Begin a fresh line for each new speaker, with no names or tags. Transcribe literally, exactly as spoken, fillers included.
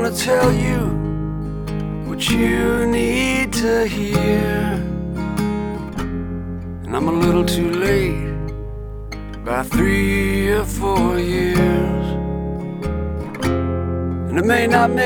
wanna tell you what you need to hear, and I'm a little too late by three or four years, and it may not make